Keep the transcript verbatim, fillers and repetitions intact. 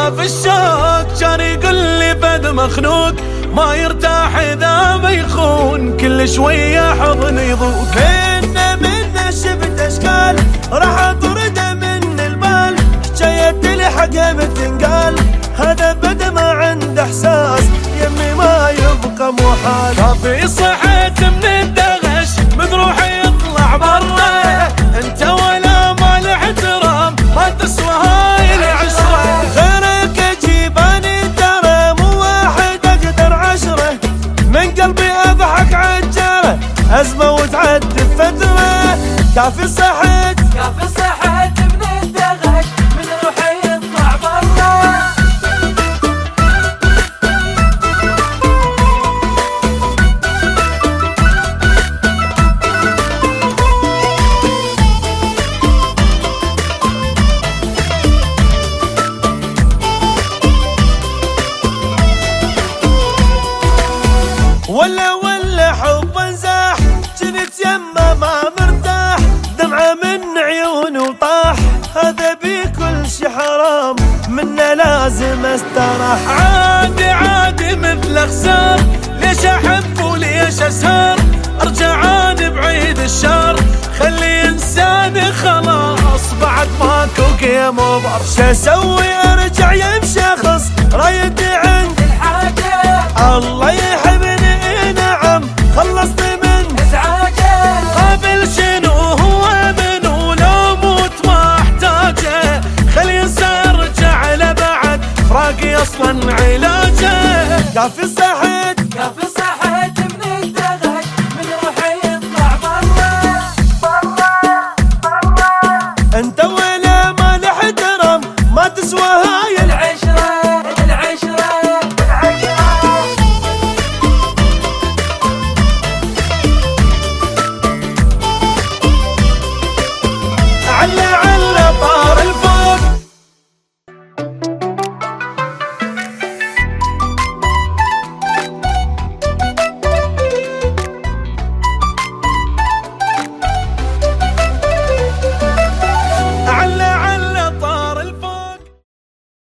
في الشوق كان يقول لي فد مخنوق ما يرتاح اذا بيخون كل شويه حضن يضوق. منه منه شفت اشكال راح اطرده من البال شيت لي حقه بتنقال هذا بدا ما عنده احساس يمي ما يبقى محال. كافي صحيت من الدغش من روحي يطلع برا انت ولا مال احترام ما تسوى هاي العشره. غيرك جيباني ترى مو واحد اقدر عشره من قلبي اضحك عجره ازمه وتعدي فتره. كافي صحيت كافي صحيت من الدغش من روحي يطلع برا. ولا ولا حب انزاح جنت يمه ما مرتاح دمعه من عيونه وطاح هذا بكل شي حرام منه لازم استراح. عادي عادي مثل خسار ليش احب وليش اسهر ارجع انا بعيد الشر خلي انساني خلاص بعد ماكو قيم وبر. شو اسوي ارجع يمشي شخص رايد عند الحاجة الله يحبني نعم خلصت من ازعاجه. قابل شنو هو منو لو موت ما احتاجه خلي ينسى ارجع له بعد فراقي اصلا علاجه. كافي